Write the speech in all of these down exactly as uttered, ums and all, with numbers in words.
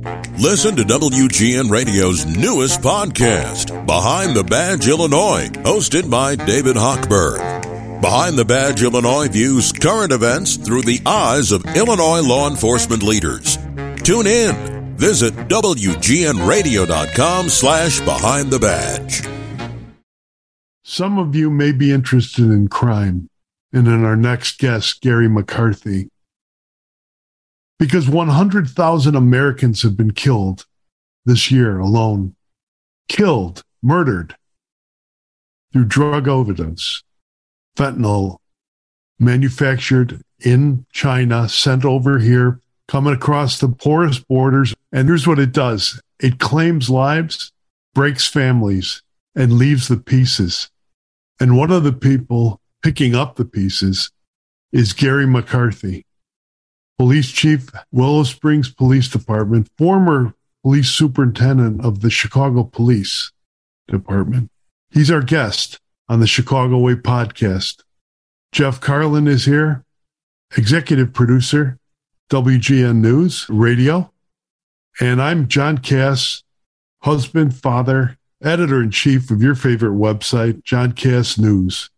Listen to W G N Radio's newest podcast, Behind the Badge Illinois, hosted by David Hochberg. Behind the Badge Illinois views current events through the eyes of Illinois law enforcement leaders. Tune in. Visit W G N radio dot com slash behind the badge. Some of you may be interested in crime, and in our next guest, Gary McCarthy. Because one hundred thousand Americans have been killed this year alone. Killed, murdered, through drug overdose. Fentanyl, manufactured in China, sent over here, coming across the porous borders. And here's what it does. It claims lives, breaks families, and leaves the pieces. And one of the people picking up the pieces is Gary McCarthy, Police Chief, Willow Springs Police Department, former police superintendent of the Chicago Police Department. He's our guest on the Chicago Way podcast. Jeff Carlin is here, executive producer, W G N News Radio. And I'm John Cass, husband, father, editor-in-chief of your favorite website, John Cass News.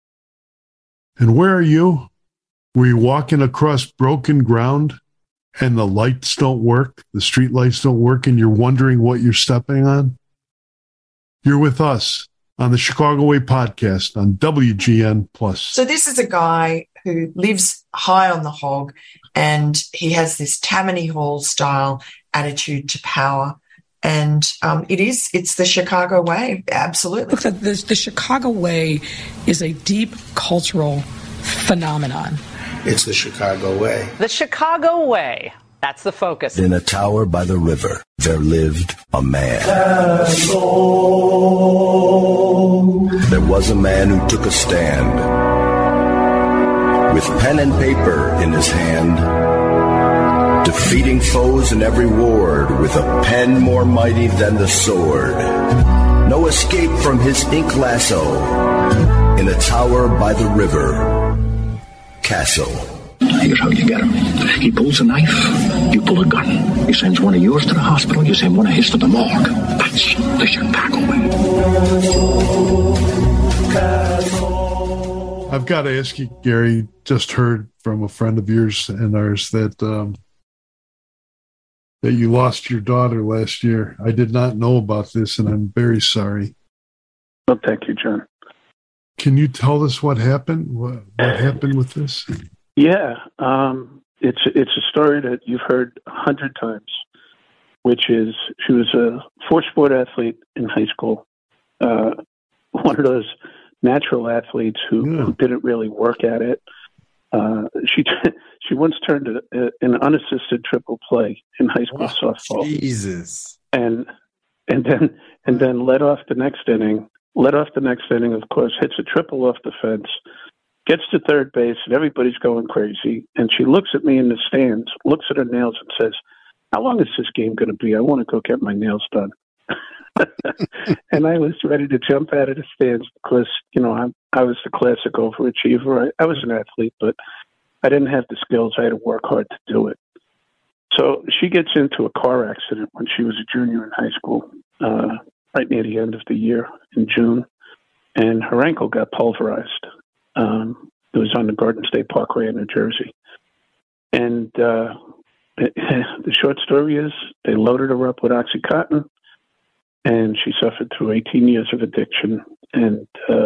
And where are you? Were you walking across broken ground and the lights don't work, the street lights don't work, and you're wondering what you're stepping on? You're with us on the Chicago Way podcast on W G N Plus. So this is a guy who lives high on the hog, and he has this Tammany Hall style attitude to power. And um, it is, it's the Chicago way, absolutely. Look, the, the, the Chicago way is a deep cultural phenomenon. It's the Chicago way. The Chicago way. That's the focus. In a tower by the river, there lived a man. There was a man who took a stand. With pen and paper in his hand, defeating foes in every ward with a pen more mighty than the sword. No escape from his ink lasso. In a tower by the river, Castle. Here's how you get him. He pulls a knife, you pull a gun. He sends one of yours to the hospital, you send one of his to the morgue. That's the Chicago way. I've got to ask you, Gary, just heard from a friend of yours and ours that um, that you lost your daughter last year. I did not know about this, and I'm very sorry. Well, thank you, John. Can you tell us what happened? What, what happened with this? Yeah, um, it's it's a story that you've heard a hundred times, which is she was a four-sport athlete in high school, uh, one of those natural athletes who, yeah. who didn't really work at it. Uh, she she once turned a, a, an unassisted triple play in high school oh, softball. Jesus, and and then and then led off the next inning. Led off the next inning, of course, hits a triple off the fence, gets to third base, and everybody's going crazy. And she looks at me in the stands, looks at her nails, and says, "How long is this game going to be? I want to go get my nails done." And I was ready to jump out of the stands because, you know, I, I was the classic overachiever. I, I was an athlete, but I didn't have the skills. I had to work hard to do it. So she gets into a car accident when she was a junior in high school. Uh, right near the end of the year in June, and her ankle got pulverized. Um, it was on the Garden State Parkway in New Jersey. And uh, it, the short story is they loaded her up with OxyContin, and she suffered through eighteen years of addiction. And uh,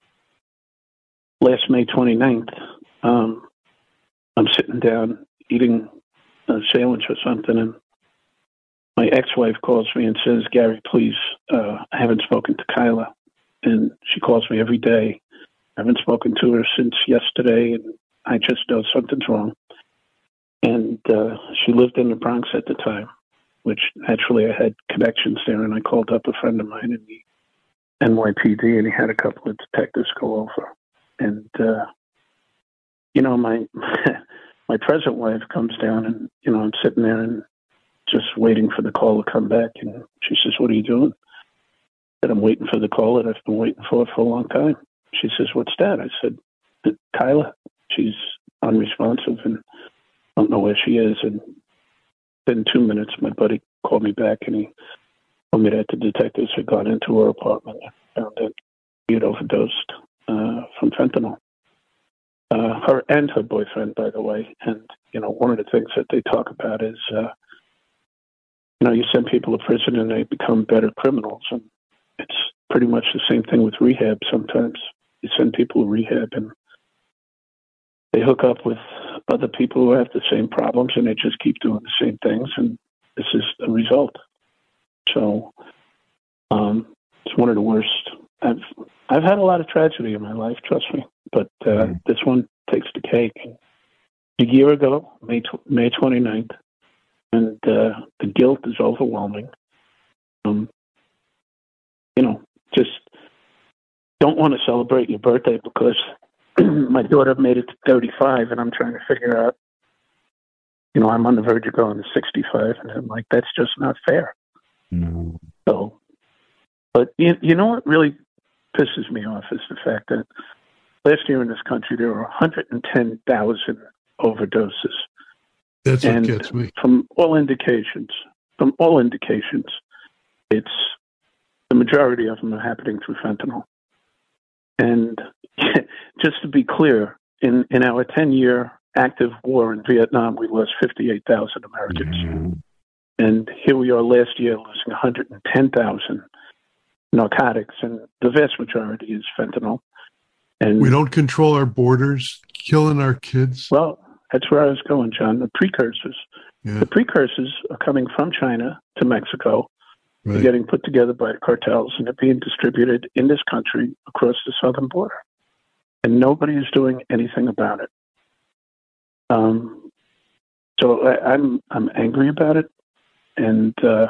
last May twenty-ninth, um, I'm sitting down eating a sandwich or something, and my ex-wife calls me and says, "Gary, please, uh, I haven't spoken to Kyla." And she calls me every day. I haven't spoken to her since yesterday, and I just know something's wrong. And uh, she lived in the Bronx at the time, which naturally I had connections there, and I called up a friend of mine in the N Y P D, and he had a couple of detectives go over. And, uh, you know, my my present wife comes down, and, you know, I'm sitting there and just waiting for the call to come back. And she says, "What are you doing?" I said, "I'm waiting for the call that I've been waiting for for a long time." She says, "What's that?" I said, "Kyla. She's unresponsive and I don't know where she is." And within two minutes, my buddy called me back and he told me that the detectives had gone into her apartment and found that she had overdosed uh, from fentanyl. Uh, her and her boyfriend, by the way. And, you know, one of the things that they talk about is, uh, you know, you send people to prison and they become better criminals. And it's pretty much the same thing with rehab sometimes. You send people to rehab and they hook up with other people who have the same problems and they just keep doing the same things. And this is the result. So um, it's one of the worst. I've I've had a lot of tragedy in my life, trust me. But uh, mm. this one takes the cake. A year ago, May May twenty-ninth, and uh, the guilt is overwhelming. Um, you know, just don't want to celebrate your birthday because my daughter made it to thirty-five, and I'm trying to figure out, you know, I'm on the verge of going to sixty-five, and I'm like, that's just not fair. No. So, but you, you know what really pisses me off is the fact that last year in this country, there were one hundred ten thousand overdoses. That's and what gets me. From all indications, from all indications, it's the majority of them are happening through fentanyl. And just to be clear, in, in our ten-year active war in Vietnam, we lost fifty-eight thousand Americans. Mm-hmm. And here we are last year losing one hundred ten thousand narcotics, and the vast majority is fentanyl. And we don't control our borders, killing our kids. Well, that's where I was going, John. The precursors. Yeah. The precursors are coming from China to Mexico. Right. They're getting put together by the cartels, and they're being distributed in this country across the southern border. And nobody is doing anything about it. Um, so I, I'm I'm angry about it, and uh,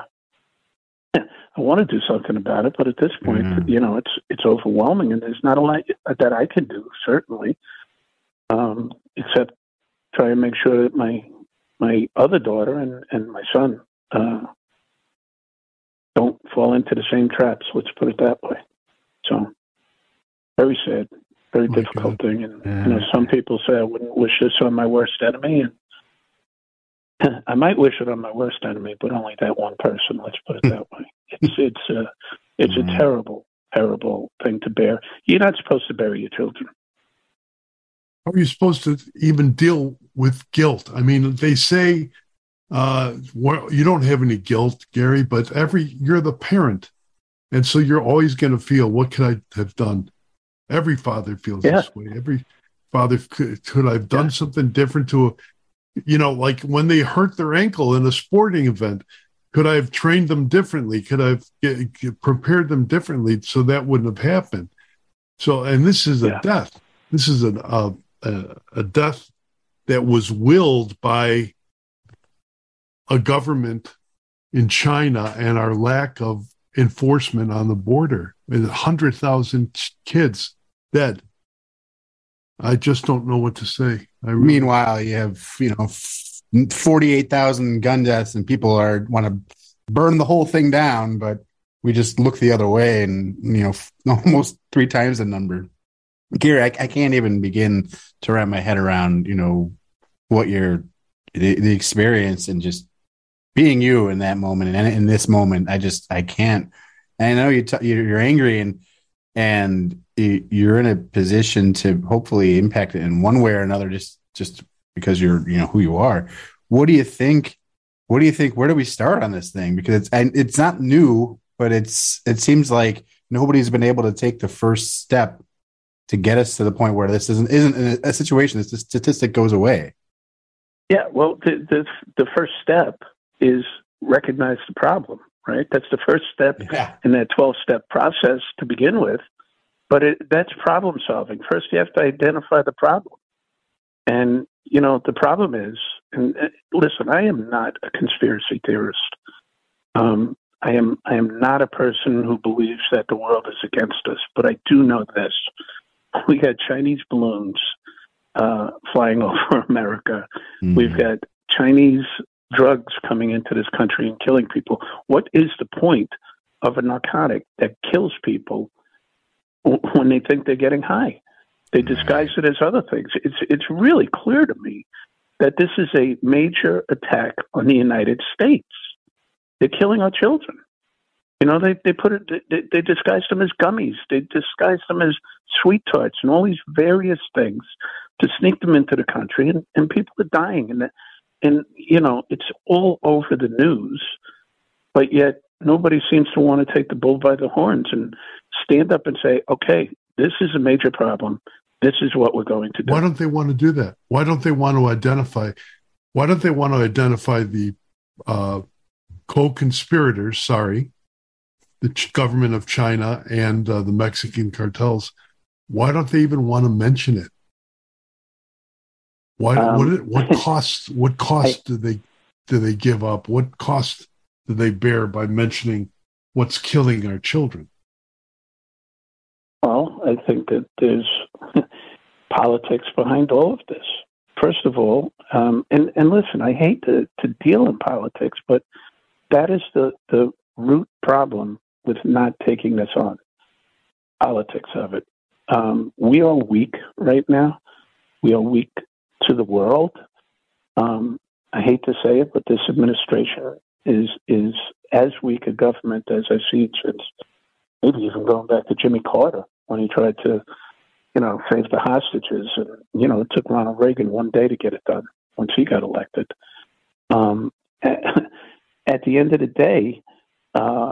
I want to do something about it. But at this point, mm-hmm. you know, it's it's overwhelming, and there's not a lot that I can do, certainly, um, except try and make sure that my my other daughter and, and my son uh, don't fall into the same traps. Let's put it that way. So, very sad, very oh difficult thing. And yeah. you know, some people say I wouldn't wish this on my worst enemy, and I might wish it on my worst enemy, but only that one person. Let's put it that way. It's it's a it's mm-hmm. a terrible, terrible thing to bear. You're not supposed to bury your children. How are you supposed to even deal with guilt? I mean, they say uh, well, you don't have any guilt, Gary, but every you're the parent, and so you're always going to feel, what could I have done? Every father feels yeah. this way. Every father could, could I have done yeah. something different to, a, you know, like when they hurt their ankle in a sporting event. Could I have trained them differently? Could I have get, get prepared them differently so that wouldn't have happened? So, and this is a yeah. death. This is a, a a a death that was willed by a government in China and our lack of enforcement on the border. With one hundred thousand kids dead. I just don't know what to say. I really- Meanwhile, you have, you know, forty-eight thousand gun deaths, and people are want to burn the whole thing down, but we just look the other way, and you know, almost three times the number. Gary, I, I can't even begin to wrap my head around, you know, what your the, the experience and just being you in that moment and in this moment. I just I can't. And I know you t- you're angry and and you're in a position to hopefully impact it in one way or another, just just. because you're, you know, who you are. What do you think? What do you think? Where do we start on this thing? Because it's and it's not new, but it's it seems like nobody's been able to take the first step to get us to the point where this isn't isn't a situation. This statistic goes away. Yeah, well, the the, the first step is recognize the problem, right? That's the first step yeah. in that twelve-step process to begin with. But it, that's problem solving. First, you have to identify the problem. And, you know, the problem is, and uh, listen, I am not a conspiracy theorist. Um, I am I am not a person who believes that the world is against us, but I do know this. We got Chinese balloons uh, flying over America. Mm-hmm. We've got Chinese drugs coming into this country and killing people. What is the point of a narcotic that kills people when they think they're getting high? They disguise it as other things. It's it's really clear to me that this is a major attack on the United States. They're killing our children. You know, they, they put it, they, they disguise them as gummies. They disguise them as sweet tarts and all these various things to sneak them into the country. And, and people are dying. And, and, you know, it's all over the news. But yet nobody seems to want to take the bull by the horns and stand up and say, okay, this is a major problem. This is what we're going to do. Why don't they want to do that? Why don't they want to identify? Why don't they want to identify the uh, co-conspirators, sorry, the ch- government of China and uh, the Mexican cartels? Why don't they even want to mention it? Why? Um, what? What costs? What cost I, do they do they give up? What cost do they bear by mentioning what's killing our children? Well, I think that there's politics behind all of this. First of all, um, and, and listen, I hate to, to deal in politics, but that is the, the root problem with not taking this on, politics of it. Um, we are weak right now. We are weak to the world. Um, I hate to say it, but this administration is is as weak a government as I've seen since maybe even going back to Jimmy Carter when he tried to, you know, save the hostages. And, you know, it took Ronald Reagan one day to get it done once he got elected. Um, at the end of the day, uh,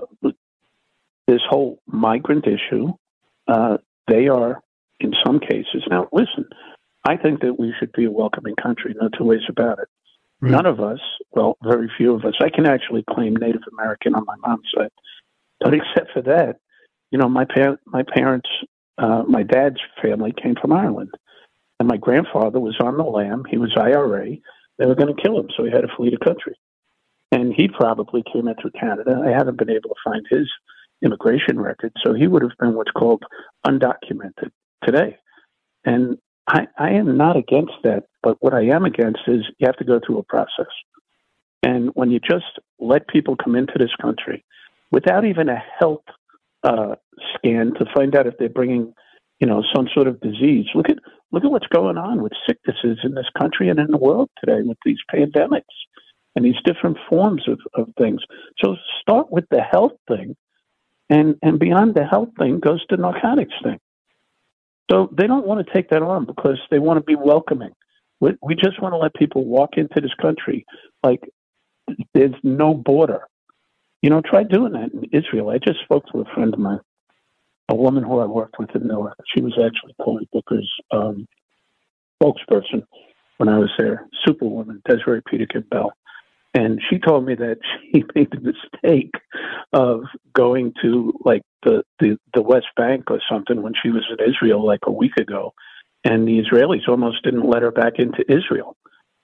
this whole migrant issue, uh, they are, in some cases, now listen, I think that we should be a welcoming country, no two ways about it. Right. None of us, well, very few of us, I can actually claim Native American on my mom's side. But except for that, you know, my, par- my parents, uh, my dad's family came from Ireland. And my grandfather was on the lam. He was I R A. They were going to kill him, so he had to flee the country. And he probably came in through Canada. I haven't been able to find his immigration record, so he would have been what's called undocumented today. And I, I am not against that, but what I am against is you have to go through a process. And when you just let people come into this country without even a health uh, scan to find out if they're bringing, you know, some sort of disease, look at look at what's going on with sicknesses in this country and in the world today with these pandemics and these different forms of, of things. So start with the health thing, and, and beyond the health thing goes the narcotics thing. So they don't want to take that on because they want to be welcoming. We, we just want to let people walk into this country like there's no border. You know, try doing that in Israel. I just spoke to a friend of mine, a woman who I worked with in Newark. She was actually Cory Booker's um, spokesperson when I was there, Superwoman, Desiree Peterkin Bell. And she told me that she made the mistake of going to like the, the, the West Bank or something when she was in Israel like a week ago. And the Israelis almost didn't let her back into Israel.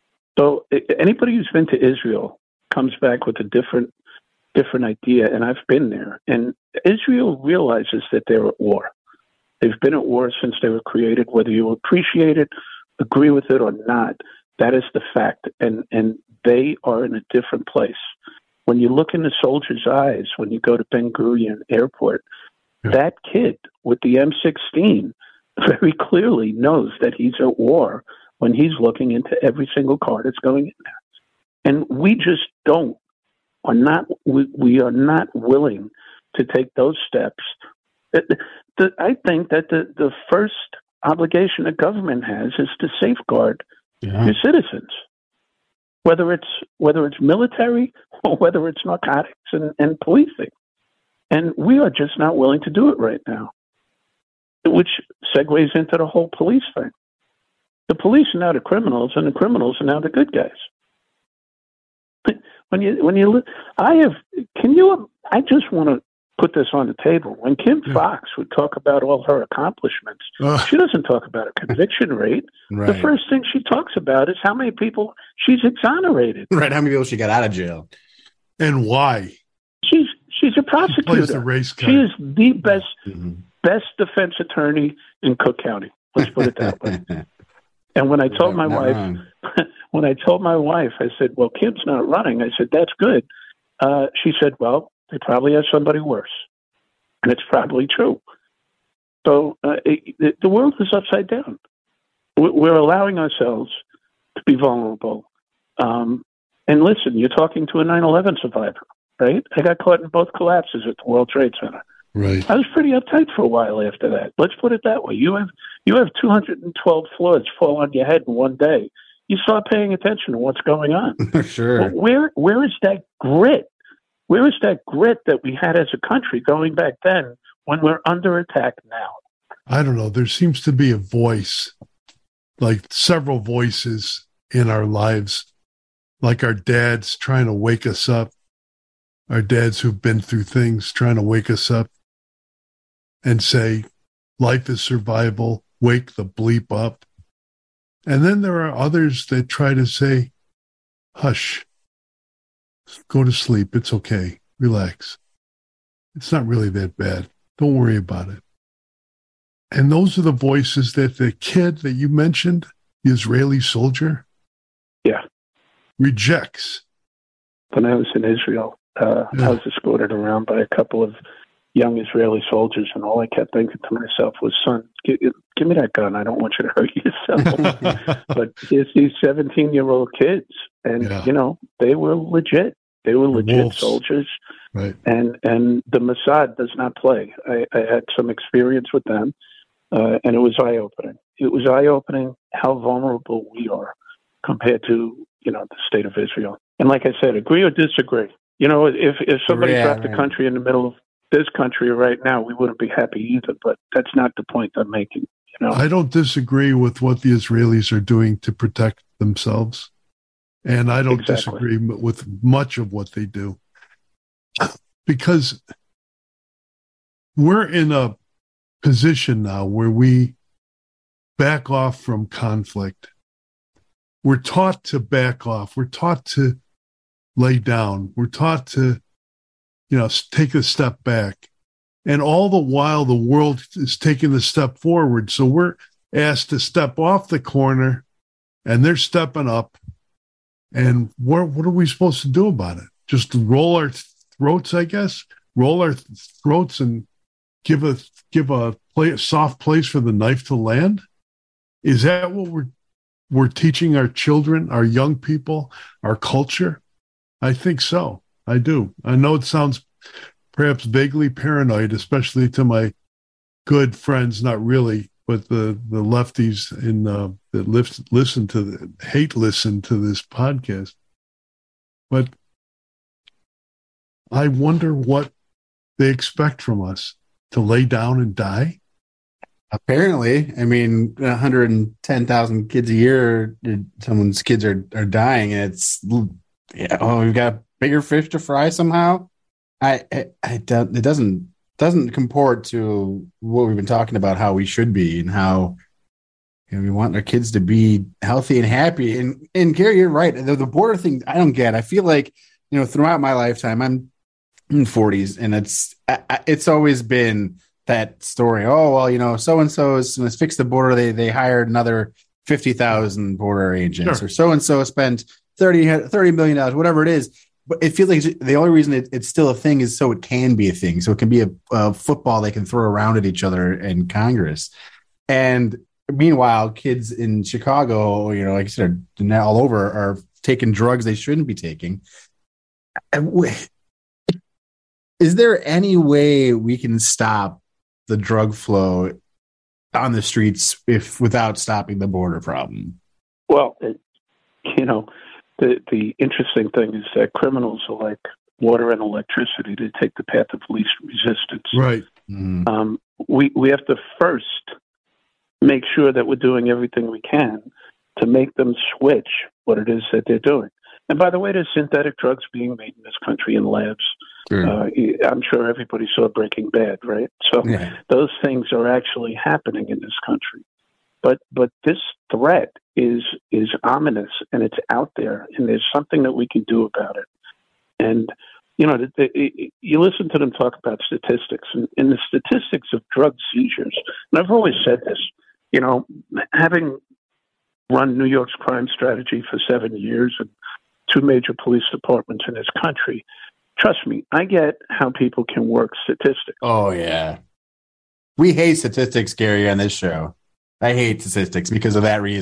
So anybody who's been to Israel comes back with a different different idea. And I've been there. And Israel realizes that they're at war. They've been at war since they were created, whether you appreciate it, agree with it or not. That is the fact. And, and they are in a different place. When you look in the soldiers' eyes, when you go to Ben Gurion Airport, yeah. that kid with the M sixteen very clearly knows that he's at war when he's looking into every single car that's going in there. And we just don't, are not, we, we are not willing to take those steps. The, the, I think that the, the first obligation a government has is to safeguard yeah. your citizens. Whether it's whether it's military or whether it's narcotics and, and policing. And we are just not willing to do it right now, which segues into the whole police thing. The police are now the criminals, and the criminals are now the good guys. When you when you I have can you I just want to put this on the table. When Kim yeah. Fox would talk about all her accomplishments, uh, she doesn't talk about a conviction rate. Right. The first thing she talks about is how many people she's exonerated. Right, how many people she got out of jail. And why. She's she's a prosecutor. She plays the race card. She is the best mm-hmm. best defense attorney in Cook County. Let's put it that way. And when I told my wife, wrong. when I told my wife, I said, well, Kim's not running. I said, that's good. Uh, she said, well, they probably have somebody worse. And it's probably true. So uh, it, the world is upside down. We're allowing ourselves to be vulnerable. Um, and listen, you're talking to a nine eleven survivor, right? I got caught in both collapses at the World Trade Center. Right. I was pretty uptight for a while after that. Let's put it that way. You have you have two hundred twelve floors fall on your head in one day. You start paying attention to what's going on. Sure. But where where is that grit? Where is that grit that we had as a country going back then when we're under attack now? I don't know. There seems to be a voice, like several voices in our lives, like our dads trying to wake us up, our dads who've been through things trying to wake us up and say, life is survival, wake the bleep up. And then there are others that try to say, hush, go to sleep. It's okay. Relax. It's not really that bad. Don't worry about it. And those are the voices that the kid that you mentioned, the Israeli soldier, yeah, rejects. When I was in Israel, uh, yeah. I was escorted around by a couple of young Israeli soldiers, and all I kept thinking to myself was, son, give, give me that gun. I don't want you to hurt yourself. But it's these seventeen-year-old kids, and, yeah. you know, they were legit. They were legit Wolves. soldiers. Right. And and the Mossad does not play. I, I had some experience with them, uh, and it was eye-opening. It was eye-opening how vulnerable we are compared to, you know, the state of Israel. And like I said, agree or disagree. You know, if, if somebody yeah, dropped right. the country in the middle of this country right now, we wouldn't be happy either. But that's not the point I'm making. You know, I don't disagree with what the Israelis are doing to protect themselves. And I don't exactly. disagree with much of what they do. Because we're in a position now where we back off from conflict. We're taught to back off. We're taught to lay down. We're taught to, you know, take a step back. And all the while, the world is taking a step forward. So we're asked to step off the corner, and they're stepping up. And what, what are we supposed to do about it? Just roll our throats, I guess? Roll our throats and give a give a, play, a soft place for the knife to land? Is that what we're we're teaching our children, our young people, our culture? I think so. I do. I know it sounds perhaps vaguely paranoid, especially to my good friends, not really, but the, the lefties in uh, that lift, listen to the, hate listen to this podcast. But I wonder what they expect from us, to lay down and die. Apparently, I mean, one hundred ten thousand kids a year, someone's kids are, are dying, and it's, yeah, oh, we've got bigger fish to fry somehow. I, I, I don't, it doesn't, doesn't comport to what we've been talking about, how we should be and how, you know, we want our kids to be healthy and happy. And, and Gary, you're right. The, the border thing, I don't get. I feel like, you know, throughout my lifetime, I'm in forties, and it's, I, it's always been that story. Oh, well, you know, so-and-so is, let's fix the border. They, they hired another fifty thousand border agents, sure. or so-and-so spent thirty, thirty million dollars, whatever it is. But it feels like the only reason it, it's still a thing is so it can be a thing. So it can be a, a football they can throw around at each other in Congress. And meanwhile, kids in Chicago, you know, like I said, are all over, are taking drugs they shouldn't be taking. Is there any way we can stop the drug flow on the streets if without stopping the border problem? Well, it, you know, the the interesting thing is that criminals are like water and electricity. They take the path of least resistance. Right. Mm-hmm. Um, we we have to first make sure that we're doing everything we can to make them switch what it is that they're doing. And by the way, there's synthetic drugs being made in this country in labs. Sure. Uh, I'm sure everybody saw Breaking Bad, right? So yeah. those things are actually happening in this country. But but this threat is is ominous, and it's out there, and there's something that we can do about it. And, you know, the, the, you listen to them talk about statistics, and, and the statistics of drug seizures, and I've always said this, you know, having run New York's crime strategy for seven years and two major police departments in this country, trust me, I get how people can work statistics. Oh, yeah. We hate statistics, Gary, on this show. I hate statistics because of that reason.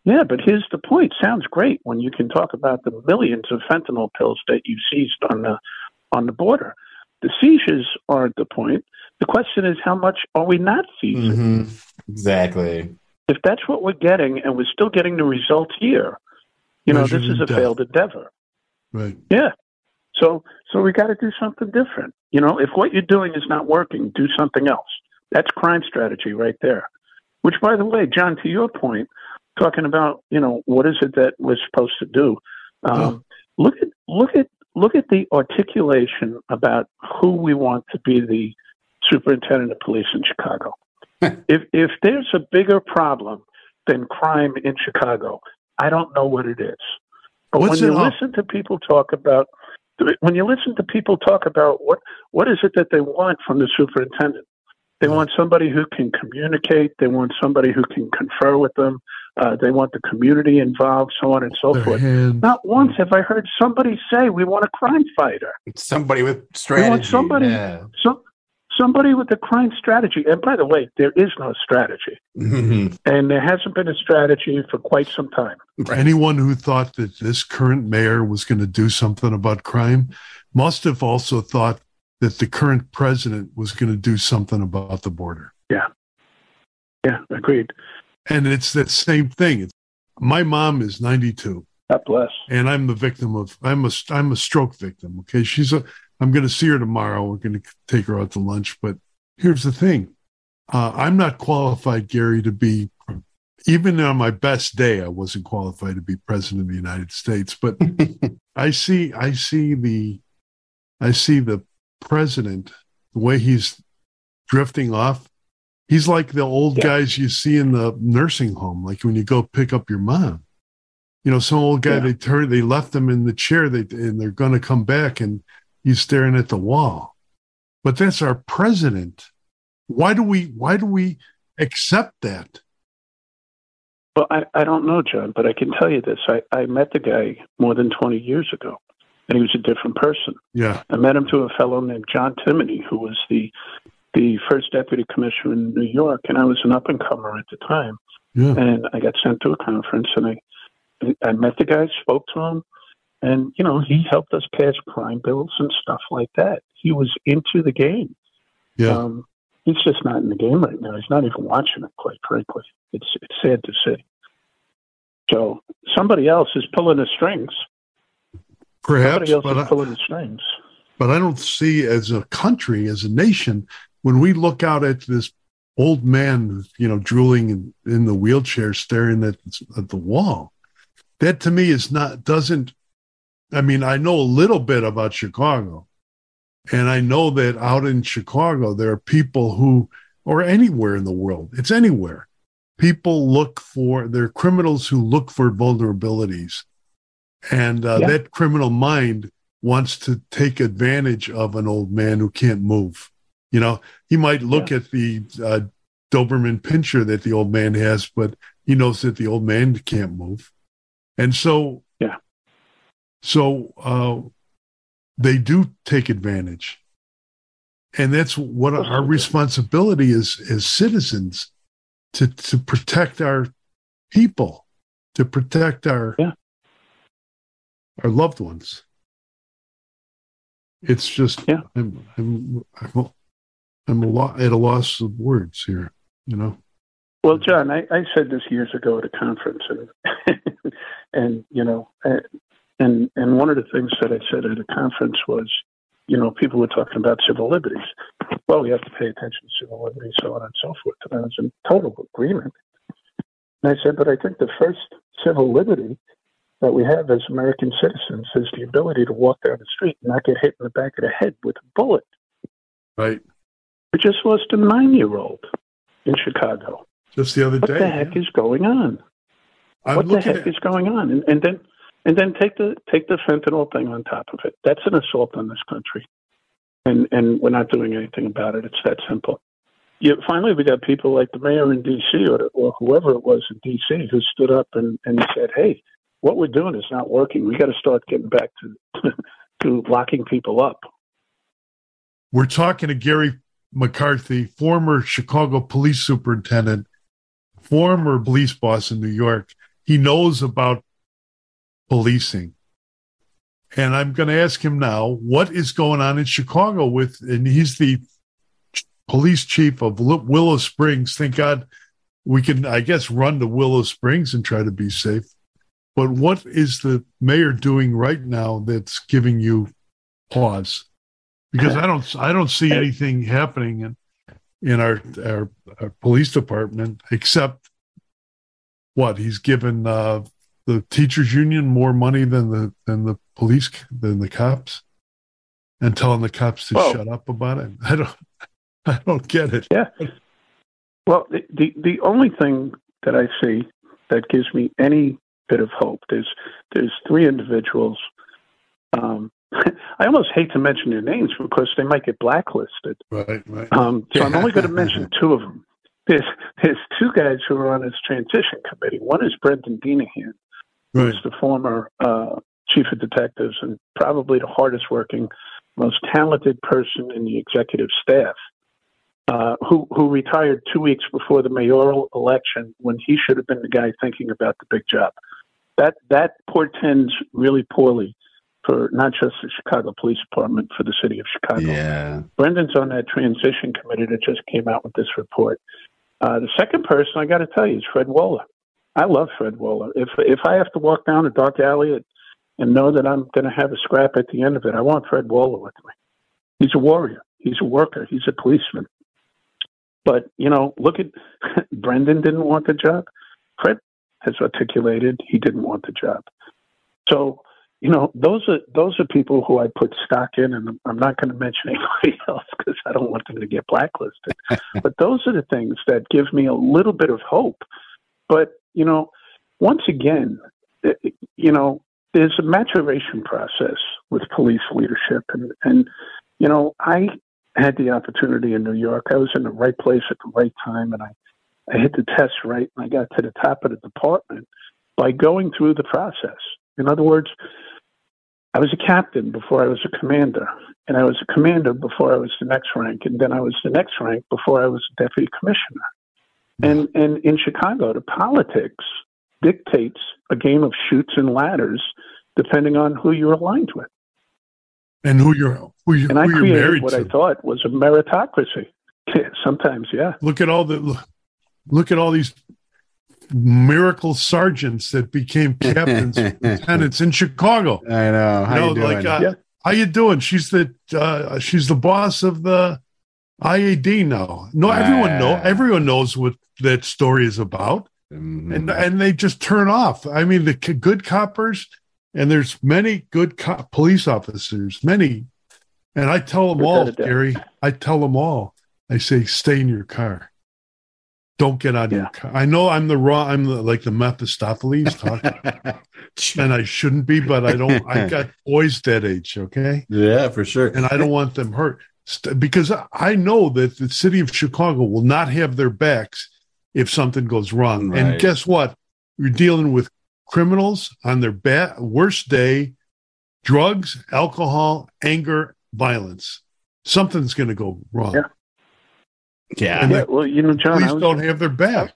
Yeah, but here's the point. Sounds great when you can talk about the millions of fentanyl pills that you seized on the on the border. The seizures aren't the point. The question is, how much are we not seizing? Mm-hmm. Exactly. If that's what we're getting, and we're still getting the results here, you know, Measured this is in a death. failed endeavor. Right. Yeah. So, so we got to do something different. You know, if what you're doing is not working, do something else. That's crime strategy right there. Which, by the way, John, to your point, talking about, you know, what is it that we're supposed to do? Um, Oh. Look at look at look at the articulation about who we want to be the superintendent of police in Chicago. if if there's a bigger problem than crime in Chicago, I don't know what it is. But What's when it you up? listen to people talk about when you listen to people talk about what what is it that they want from the superintendent? They want somebody who can communicate. They want somebody who can confer with them. Uh, they want the community involved, so on and so Their forth. hand. Not once have I heard somebody say, we want a crime fighter. Somebody with We strategy. want somebody, Yeah. some, somebody with a crime strategy. And by the way, there is no strategy. Mm-hmm. And there hasn't been a strategy for quite some time. Anyone who thought that this current mayor was going to do something about crime must have also thought that the current president was going to do something about the border. Yeah. Yeah, agreed. And it's that same thing. It's, my mom is ninety-two. God bless. And I'm the victim of, I'm a, I'm a stroke victim. Okay. She's a, I'm going to see her tomorrow. We're going to take her out to lunch. But here's the thing. Uh, I'm not qualified, Gary, to be, even on my best day, I wasn't qualified to be president of the United States. But I see, I see the, I see the president, the way he's drifting off. He's like the old Yeah. guys you see in the nursing home, like when you go pick up your mom. You know, some old guy, Yeah. they turned, they left them in the chair, they, and they're going to come back, and he's staring at the wall. But that's our president. Why do we, why do we accept that? Well, I, I don't know, John, but I can tell you this. I, I met the guy more than twenty years ago, and he was a different person. Yeah. I met him to a fellow named John Timoney, who was the the first deputy commissioner in New York, and I was an up-and-comer at the time. Yeah. And I got sent to a conference, and I I met the guy, spoke to him, and, you know, he helped us pass crime bills and stuff like that. He was into the game. Yeah. Um, he's just not in the game right now. He's not even watching it, quite frankly. It's it's sad to see. So somebody else is pulling the strings. Perhaps, somebody else but is I, pulling the strings. but I don't see, as a country, as a nation, when we look out at this old man, you know, drooling in, in the wheelchair, staring at, at the wall, that to me is not, doesn't, I mean, I know a little bit about Chicago, and I know that out in Chicago, there are people who, or anywhere in the world, it's anywhere, people look for, they're criminals who look for vulnerabilities. And uh, Yeah. that criminal mind wants to take advantage of an old man who can't move. You know, he might look Yeah. at the uh, Doberman Pinscher that the old man has, but he knows that the old man can't move. And so, Yeah. so uh, they do take advantage. And that's what course our they do. responsibility is as citizens, to, to protect our people, to protect our, Yeah. our loved ones. It's just, Yeah. I'm, I'm, I'm, I'm a lo- at a loss of words here, you know? Well, John, I, I said this years ago at a conference, and and you know, and and one of the things that I said at a conference was, you know, people were talking about civil liberties. Well, we have to pay attention to civil liberties, so on and so forth. And I was in total agreement. And I said, but I think the first civil liberty that we have as American citizens is the ability to walk down the street and not get hit in the back of the head with a bullet. Right. We just lost a nine-year-old in Chicago. Just the other What day. the heck is going on? I'm what the looking heck at, is going on? And, and then, and then take the take the fentanyl thing on top of it. That's an assault on this country, and and we're not doing anything about it. It's that simple. You, finally, we got people like the mayor in D C or, or whoever it was in D C who stood up and, and said, "Hey, what we're doing is not working. We got to start getting back to to locking people up." We're talking to Gary McCarthy, former Chicago police superintendent, former police boss in New York. he knows about policing. And I'm going to ask him now, what is going on in Chicago with, and he's the police chief of Willow Springs. Thank God we can, I guess, run to Willow Springs and try to be safe. But what is the mayor doing right now that's giving you pause? Because I don't, I don't see anything happening in, in our, our, our police department except what he's given uh, the teachers union more money than the than the police than the cops, and telling the cops to well, shut up about it. I don't, I don't get it. Yeah. Well, the, the the only thing that I see that gives me any bit of hope, there's there's three individuals. Um, I almost hate to mention their names because they might get blacklisted. Right, right. Um, so I'm only going to mention two of them. There's there's two guys who are on this transition committee. One is Brendan Deanahan, right. who's the former uh, chief of detectives and probably the hardest working, most talented person in the executive staff, uh, who who retired two weeks before the mayoral election when he should have been the guy thinking about the big job. That that portends really poorly for not just the Chicago Police Department, for the city of Chicago. Yeah. Brendan's on that transition committee that just came out with this report. Uh, the second person I got to tell you is Fred Wohler. I love Fred Wohler. If if I have to walk down a dark alley and, and know that I'm going to have a scrap at the end of it, I want Fred Wohler with me. He's a warrior. He's a worker. He's a policeman. But, you know, look at Brendan didn't want the job. Fred has articulated he didn't want the job. So, you know, those are those are people who I put stock in, and I'm not going to mention anybody else because I don't want them to get blacklisted. But those are the things that give me a little bit of hope. But, you know, once again, you know, there's a maturation process with police leadership. And, and, you know, I had the opportunity in New York. I was in the right place at the right time, and I, I hit the test right, and I got to the top of the department by going through the process. In other words, I was a captain before I was a commander, and I was a commander before I was the next rank, and then I was the next rank before I was a deputy commissioner. And and in Chicago, the politics dictates a game of chutes and ladders depending on who you're aligned with. And who you're who you and I who created you're married what to. I thought was a meritocracy. Sometimes, yeah. Look at all the look at all these miracle sergeants that became captains, lieutenants in Chicago. I know. How you, know, you doing? Like, uh, yeah. How you doing? She's the uh, she's the boss of the I A D now. No, everyone uh, know everyone knows what that story is about, mm-hmm. and and they just turn off. I mean, the good coppers, and there's many good cop police officers, many, and I tell them all, Gary. I tell them all. I say, stay in your car. Don't get out of yeah. your car. I know I'm the raw. I'm the, like the Mephistopheles talking, and I shouldn't be, but I don't. I got boys that age, okay? Yeah, for sure. And I don't want them hurt because I know that the city of Chicago will not have their backs if something goes wrong. Right. And guess what? You're dealing with criminals on their bad, worst day, drugs, alcohol, anger, violence. Something's going to go wrong. Yeah. Yeah. yeah. Well, you know, John, police I was, don't have their back.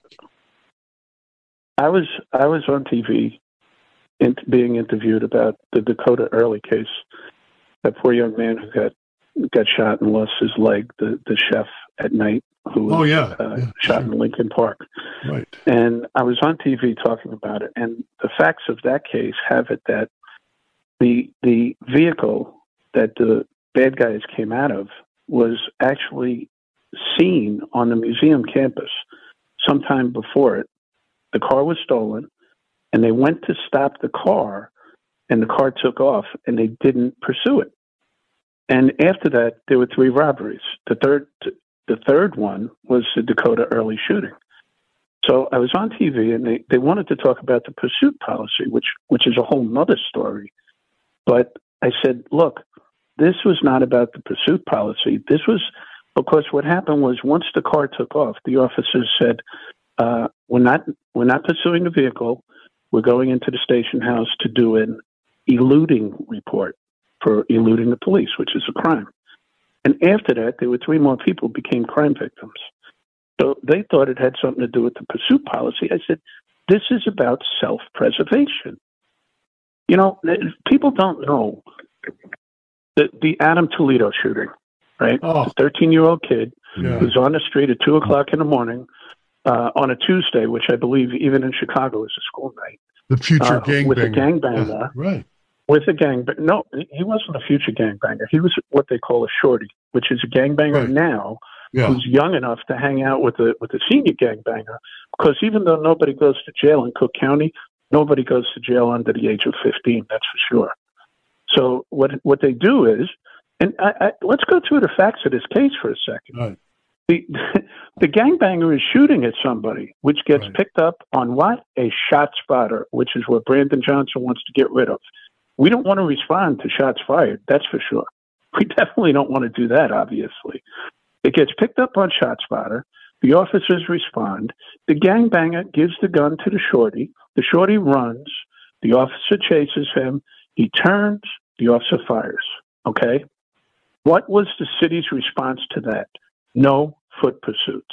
I was I was on T V, in, being interviewed about the Dakota Early case. That poor young man who got got shot and lost his leg. The the chef at night who was oh, yeah. Uh, yeah, shot sure. in Lincoln Park. Right. And I was on T V talking about it, and the facts of that case have it that the the vehicle that the bad guys came out of was actually seen on the museum campus sometime before it. The car was stolen, and they went to stop the car, and the car took off, and they didn't pursue it. And after that, there were three robberies. The third, the third one was the Dakota Early shooting. So I was on T V, and they, they wanted to talk about the pursuit policy, which which is a whole nother story. But I said, look, this was not about the pursuit policy. This was because what happened was once the car took off, the officers said, uh, we're not we're not pursuing the vehicle. We're going into the station house to do an eluding report for eluding the police, which is a crime. And after that, there were three more people who became crime victims. So they thought it had something to do with the pursuit policy. I said, This is about self-preservation. You know, people don't know the, the Adam Toledo shooting, right? Oh. The thirteen-year-old kid Yeah. who's on the street at two o'clock in the morning uh, on a Tuesday, which I believe even in Chicago is a school night. The future uh, gangbanger. With a gangbanger. Yeah, right. With a gangbang. No, he wasn't a future gangbanger. He was what they call a shorty, which is a gangbanger Right. now Yeah. who's young enough to hang out with a with a senior gangbanger. Because even though nobody goes to jail in Cook County, nobody goes to jail under the age of fifteen. That's for sure. So what what they do is, and I, I, let's go through the facts of this case for a second. Right. The the gangbanger is shooting at somebody, which gets Right. picked up on what? A shot spotter, which is what Brandon Johnson wants to get rid of. We don't want to respond to shots fired, that's for sure. We definitely don't want to do that, obviously. It gets picked up on shot spotter. The officers respond. The gangbanger gives the gun to the shorty. The shorty runs. The officer chases him. He turns. The officer fires. Okay? What was the city's response to that? No foot pursuits.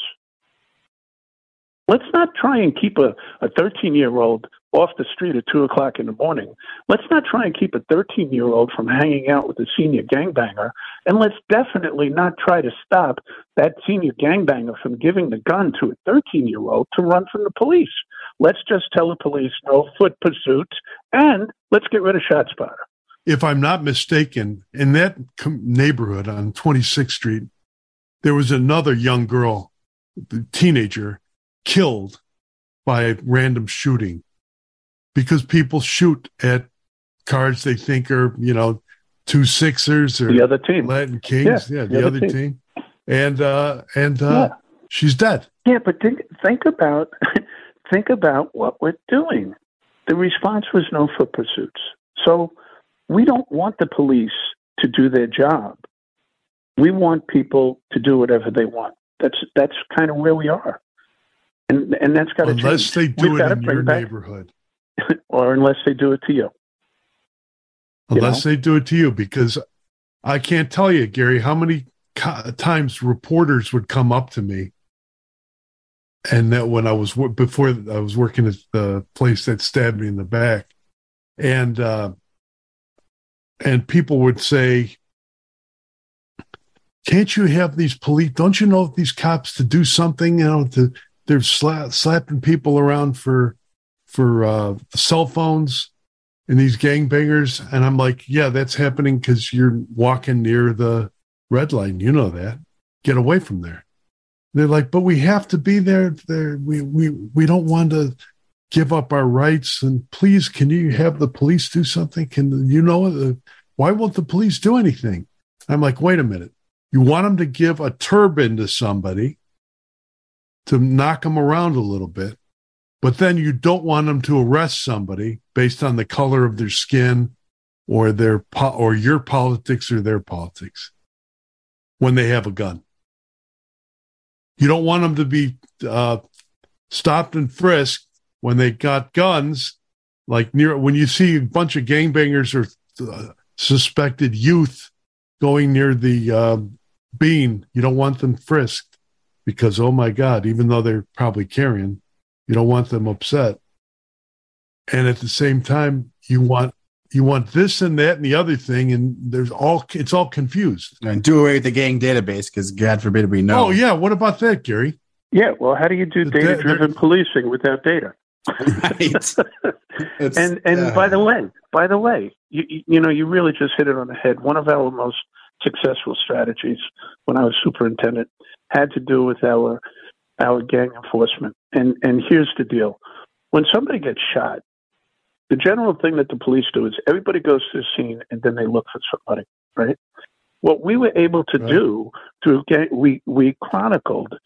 Let's not try and keep a, a thirteen-year-old off the street at two o'clock in the morning. Let's not try and keep a thirteen-year-old from hanging out with a senior gangbanger. And let's definitely not try to stop that senior gangbanger from giving the gun to a thirteen-year-old to run from the police. Let's just tell the police no foot pursuits, and let's get rid of shot spotter. If I'm not mistaken, in that com- neighborhood on twenty-sixth Street, there was another young girl, the teenager, killed by a random shooting because people shoot at cards they think are, you know, two Sixers or the other team, Latin Kings. Yeah, yeah the, the, other, other team. team. And uh, and uh, yeah. she's dead. Yeah, but think think about think about what we're doing. The response was no foot pursuits. So we don't want the police to do their job. We want people to do whatever they want. That's that's kind of where we are, and and that's got to change. Unless they do We've it in your back, neighborhood, or unless they do it to you. Unless you know? they do it to you, because I can't tell you, Gary, how many co- times reporters would come up to me, and that when I was before I was working at the place that stabbed me in the back, and uh, and people would say, can't you have these police? Don't you know these cops to do something? You know, to they're sla- slapping people around for for uh, cell phones and these gangbangers. And I'm like, yeah, that's happening because you're walking near the red line. You know that. Get away from there. They're like, but we have to be there. There, we we we don't want to give up our rights. And please, can you have the police do something? Can you know? Uh, why won't the police do anything? I'm like, wait a minute. You want them to give a turban to somebody to knock them around a little bit, but then you don't want them to arrest somebody based on the color of their skin or their po- or your politics or their politics when they have a gun. You don't want them to be uh, stopped and frisked when they got guns, like near when you see a bunch of gangbangers or uh, suspected youth going near the uh, bean. You don't want them frisked because, oh my God, even though they're probably carrying, you don't want them upset. And at the same time, you want you want this and that and the other thing, and there's all it's all confused. And do away with the gang database because God forbid we know. Oh yeah, what about that, Gary? Yeah, well, how do you do data-driven da- policing without data? Right. and and uh, by the way, by the way, you you know you really just hit it on the head. One of our most successful strategies when I was superintendent had to do with our our gang enforcement. And and here's the deal: when somebody gets shot, the general thing that the police do is everybody goes to the scene and then they look for somebody, right? What we were able to right. do through gang, we we chronicled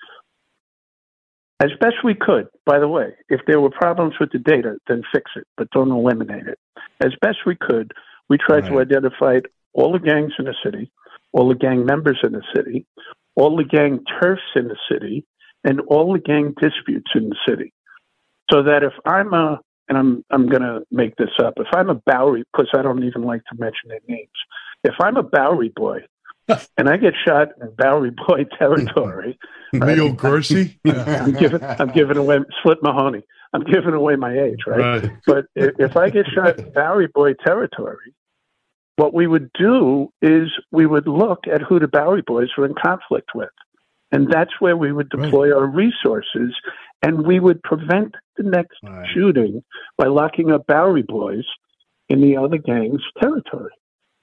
as best we could. By the way, if there were problems with the data, then fix it, but don't eliminate it. As best we could, we tried right. to identify all the gangs in the city, all the gang members in the city, all the gang turfs in the city, and all the gang disputes in the city. So that if I'm a, and I'm I'm going to make this up, if I'm a Bowery, because I don't even like to mention their names, if I'm a Bowery boy and I get shot in Bowery Boy territory. Right? Leo Gorcey? I'm giving, I'm giving away, Slip Mahoney. I'm giving away my age, right? Right. But if, if I get shot in Bowery Boy territory, what we would do is we would look at who the Bowery Boys were in conflict with. And that's where we would deploy right. our resources, and we would prevent the next right. shooting by locking up Bowery Boys in the other gang's territory.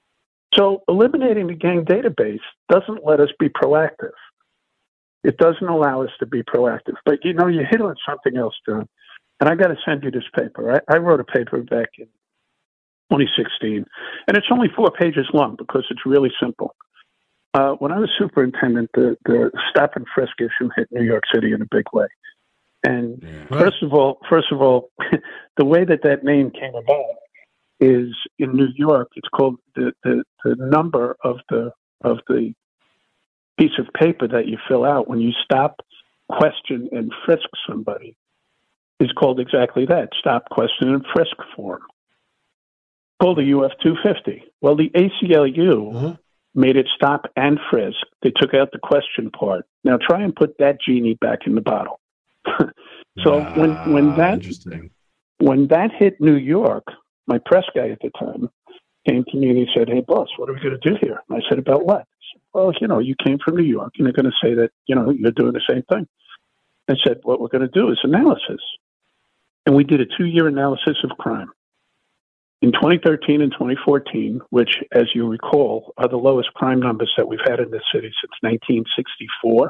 So eliminating the gang database doesn't let us be proactive. It doesn't allow us to be proactive. But, you know, you hit on something else, John. And I got to send you this paper. I, I wrote a paper back in twenty sixteen, and it's only four pages long because it's really simple. Uh, when I was superintendent, the, the stop and frisk issue hit New York City in a big way. And yeah. first of all, first of all, the way that that name came about is in New York. It's called the, the, the number of the of the piece of paper that you fill out when you stop, question, and frisk somebody is called exactly that: stop, question, and frisk form. Called the U F two fifty. Well, the A C L U uh-huh. made it stop and frisk. They took out the question part. Now try and put that genie back in the bottle. so ah, when when that when that hit New York, my press guy at the time came to me and he said, "Hey, boss, what are we going to do here?" And I said, "About what?" Said, well, you know, you came from New York, and they're going to say that, you know, you're doing the same thing. I said, "What we're going to do is analysis." And we did a two-year analysis of crime. In twenty thirteen and twenty fourteen, which, as you recall, are the lowest crime numbers that we've had in this city since nineteen sixty-four,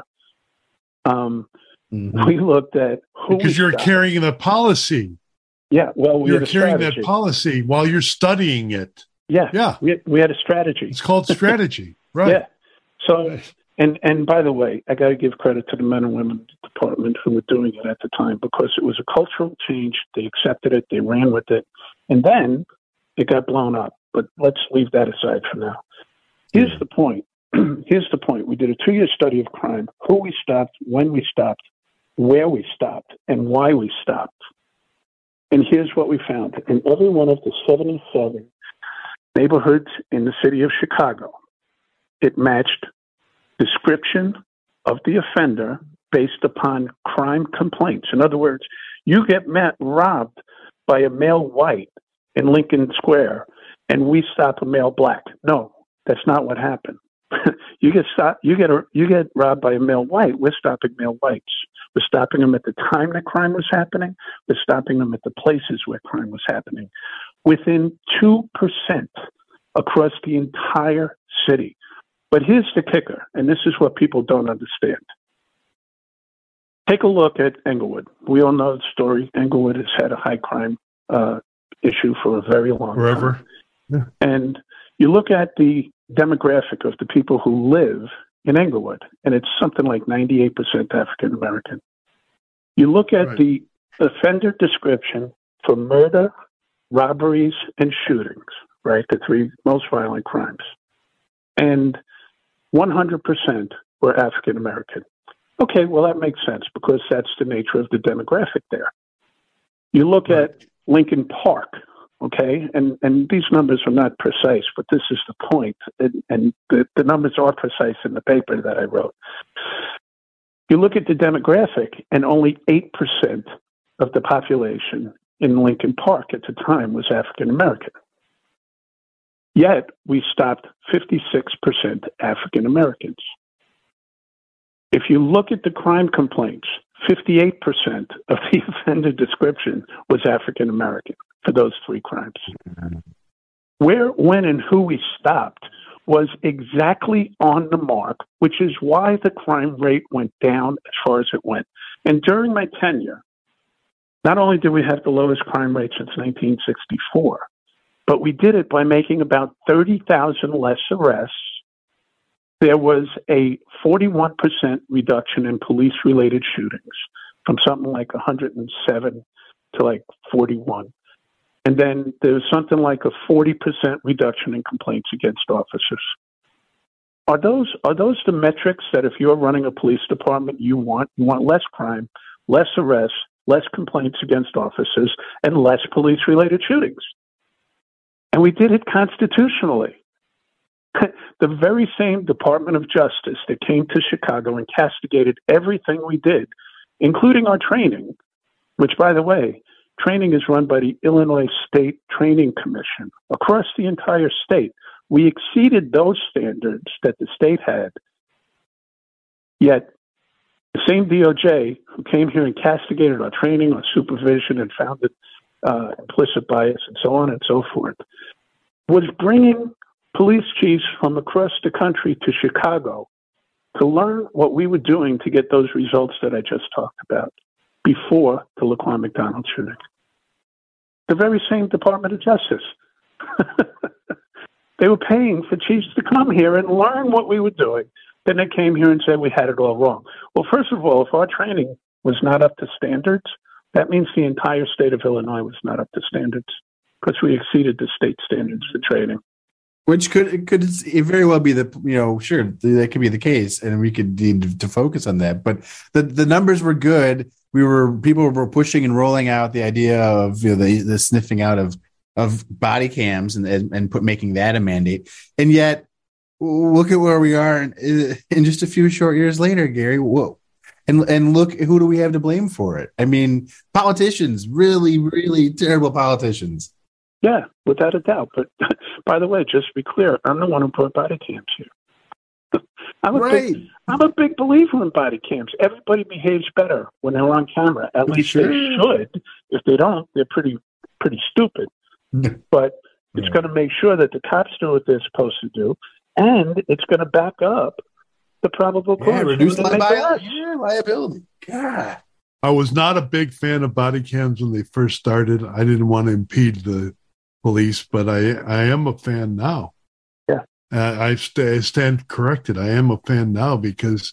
um, mm-hmm. we looked at who because you're stopped. carrying the policy. Yeah, well, we you're had a carrying strategy. that policy while you're studying it. Yeah, yeah, we, we had a strategy. It's called strategy, right? Yeah. So, right. and and by the way, I got to give credit to the men and women in the department who were doing it at the time because it was a cultural change. They accepted it. They ran with it, and then it got blown up, but let's leave that aside for now. Here's the point. Here's the point. We did a two-year study of crime, who we stopped, when we stopped, where we stopped, and why we stopped. And here's what we found. In every one of the seventy-seven neighborhoods in the city of Chicago, it matched description of the offender based upon crime complaints. In other words, you get met, robbed by a male white in Lincoln Square, and we stop a male black. No, that's not what happened. you get stopped, you get a, you get robbed by a male white. We're stopping male whites. We're stopping them at the time that crime was happening. We're stopping them at the places where crime was happening, within two percent across the entire city. But here's the kicker, and this is what people don't understand. Take a look at Englewood. We all know the story. Englewood has had a high crime uh, issue for a very long Forever. time. Yeah. And you look at the demographic of the people who live in Englewood, and it's something like ninety-eight percent African American. You look at right. the offender description for murder, robberies, and shootings, right? The three most violent crimes. And one hundred percent were African American. Okay, well, that makes sense because that's the nature of the demographic there. You look right. at Lincoln Park, okay, and, and these numbers are not precise, but this is the point, and, and the, the numbers are precise in the paper that I wrote. You look at the demographic, and only eight percent of the population in Lincoln Park at the time was African American. Yet, we stopped fifty-six percent African Americans. If you look at the crime complaints, fifty-eight percent of the offender description was African American for those three crimes. Where, when, and who we stopped was exactly on the mark, which is why the crime rate went down as far as it went. And during my tenure, not only did we have the lowest crime rate since nineteen sixty-four, but we did it by making about thirty thousand less arrests. There was a forty-one percent reduction in police-related shootings from something like one hundred seven to like forty-one. And then there was something like a forty percent reduction in complaints against officers. Are those are those the metrics that if you're running a police department, you want? You want less crime, less arrests, less complaints against officers, and less police-related shootings. And we did it constitutionally. The very same Department of Justice that came to Chicago and castigated everything we did, including our training, which, by the way, training is run by the Illinois State Training Commission across the entire state. We exceeded those standards that the state had. Yet the same D O J who came here and castigated our training, our supervision, and found it uh, implicit bias and so on and so forth, was bringing police chiefs from across the country to Chicago to learn what we were doing to get those results that I just talked about before the Laquan McDonald shooting. The very same Department of Justice. They were paying for chiefs to come here and learn what we were doing. Then they came here and said we had it all wrong. Well, first of all, if our training was not up to standards, that means the entire state of Illinois was not up to standards because we exceeded the state standards for training. Which could could very well be the, you know, sure, that could be the case, and we could need to focus on that. But the, the numbers were good. We were people were pushing and rolling out the idea of, you know, the, the sniffing out of of body cams and and, and put making that a mandate. And yet, look at where we are in, in just a few short years later, Gary. Whoa. And and look, who do we have to blame for it? I mean, politicians, really, really terrible politicians. Yeah, without a doubt. But by the way, just to be clear, I'm the one who put body cams here. I'm a right. big, I'm a big believer in body cams. Everybody behaves better when they're on camera. At least sure. They should. If they don't, they're pretty pretty stupid. But it's yeah. going to make sure that the cops do what they're supposed to do, and it's going to back up the probable cause. Yeah, reduce liability. Yeah, liability. God. I was not a big fan of body cams when they first started. I didn't want to impede the police, but I, I am a fan now. Yeah. Uh, I, st- I stand corrected. I am a fan now because,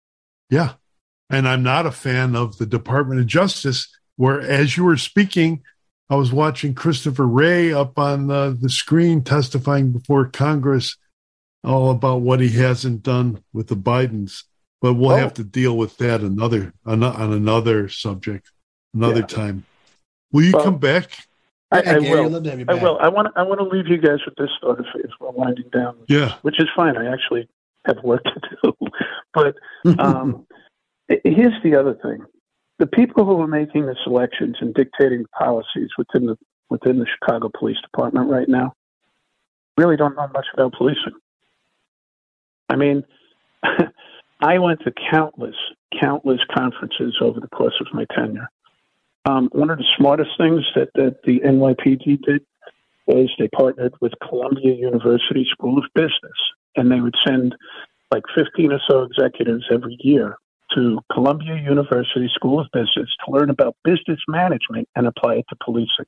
yeah. And I'm not a fan of the Department of Justice, where as you were speaking, I was watching Christopher Wray up on the, the screen testifying before Congress all about what he hasn't done with the Bidens. But we'll oh. have to deal with that another on, on another subject, another yeah. time. Will you well, come back? I, I will. I will. I want. I want to leave you guys with this thought as we're winding down. Yeah, which is fine. I actually have work to do. But um, here's the other thing: the people who are making the selections and dictating policies within the within the Chicago Police Department right now really don't know much about policing. I mean. I went to countless, countless conferences over the course of my tenure. Um, one of the smartest things that, that the N Y P D did was they partnered with Columbia University School of Business, and they would send like fifteen or so executives every year to Columbia University School of Business to learn about business management and apply it to policing.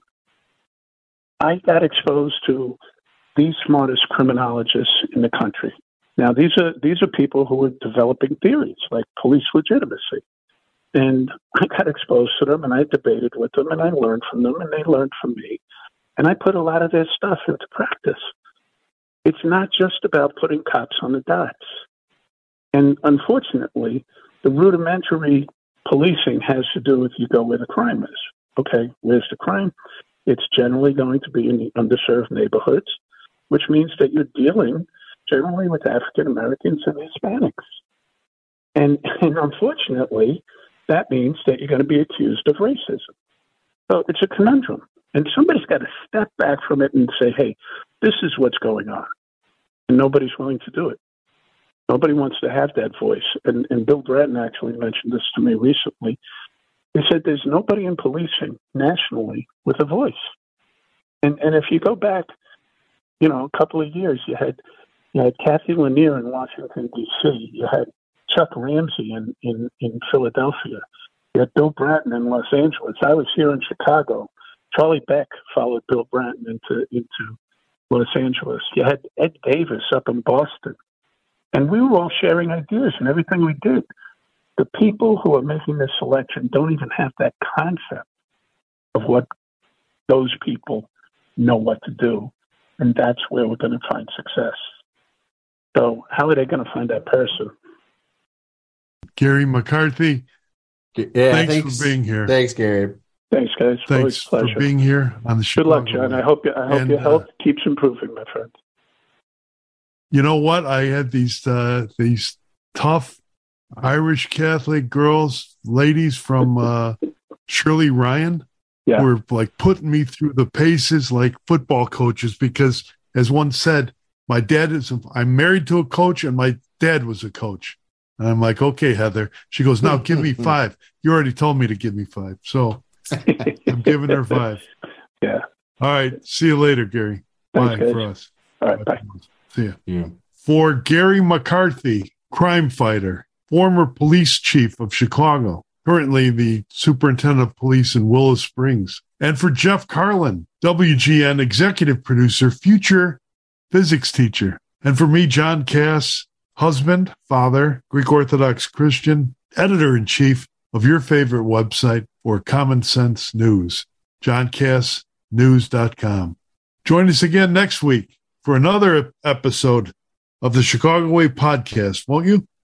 I got exposed to the smartest criminologists in the country. Now, these are these are people who are developing theories like police legitimacy. And I got exposed to them, and I debated with them, and I learned from them, and they learned from me. And I put a lot of their stuff into practice. It's not just about putting cops on the dots. And unfortunately, the rudimentary policing has to do with you go where the crime is. Okay, where's the crime? It's generally going to be in the underserved neighborhoods, which means that you're dealing generally with African Americans and Hispanics. And, and unfortunately, that means that you're going to be accused of racism. So it's a conundrum. And somebody's got to step back from it and say, hey, this is what's going on. And nobody's willing to do it. Nobody wants to have that voice. And, and Bill Bratton actually mentioned this to me recently. He said there's nobody in policing nationally with a voice. And, and if you go back, you know, a couple of years, you had You had Kathy Lanier in Washington, D C You had Chuck Ramsey in, in, in Philadelphia. You had Bill Bratton in Los Angeles. I was here in Chicago. Charlie Beck followed Bill Bratton into, into Los Angeles. You had Ed Davis up in Boston. And we were all sharing ideas and everything we did. The people who are making this selection don't even have that concept of what those people know what to do. And that's where we're going to find success. So how are they going to find that person? Gary McCarthy, yeah, thanks, thanks for being here. Thanks, Gary. Thanks, guys. Thanks for being here on the show. Good luck, John. I hope, I hope and, your health uh, keeps improving, my friend. you know what? I had these uh, these tough Irish Catholic girls, ladies from uh, Shirley Ryan, Yeah. who were like putting me through the paces like football coaches because, as one said, my dad is, I'm married to a coach and my dad was a coach. And I'm like, okay, Heather. She goes, now give me five. You already told me to give me five. So I'm giving her five. Yeah. All right. See you later, Gary. Bye Thanks, for guys. us. All right. Bye. See ya. Yeah. For Gary McCarthy, crime fighter, former police chief of Chicago, currently the superintendent of police in Willow Springs. And for Jeff Carlin, W G N executive producer, future physics teacher. And for me, John Cass, husband, father, Greek Orthodox Christian, editor-in-chief of your favorite website for Common Sense News, john cass news dot com. Join us again next week for another episode of the Chicago Way podcast, won't you?